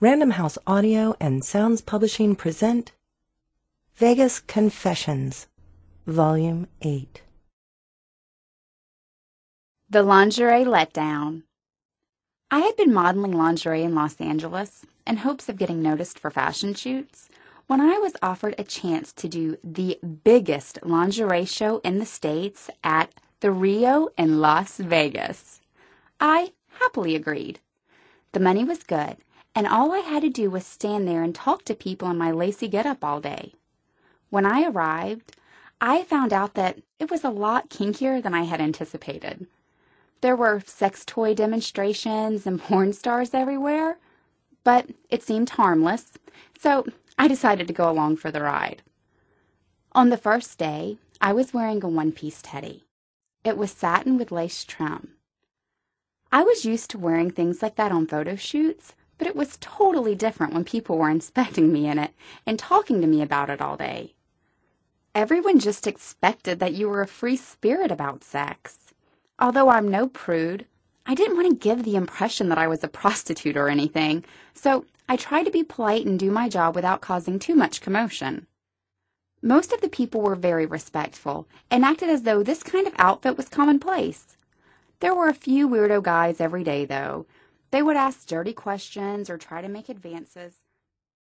Random House Audio and Sounds Publishing present Vegas Confessions, Volume 8. The Lingerie Letdown. I had been modeling lingerie in Los Angeles in hopes of getting noticed for fashion shoots when I was offered a chance to do the biggest lingerie show in the States at the Rio in Las Vegas. I happily agreed. The money was good, and all I had to do was stand there and talk to people in my lacy getup all day. When I arrived, I found out that it was a lot kinkier than I had anticipated. There were sex toy demonstrations and porn stars everywhere, but it seemed harmless, so I decided to go along for the ride. On the first day, I was wearing a one-piece teddy. It was satin with lace trim. I was used to wearing things like that on photo shoots, but it was totally different when people were inspecting me in it and talking to me about it all day. Everyone just expected that you were a free spirit about sex. Although I'm no prude, I didn't want to give the impression that I was a prostitute or anything, so I tried to be polite and do my job without causing too much commotion. Most of the people were very respectful and acted as though this kind of outfit was commonplace. There were a few weirdo guys every day, though. They would ask dirty questions or try to make advances.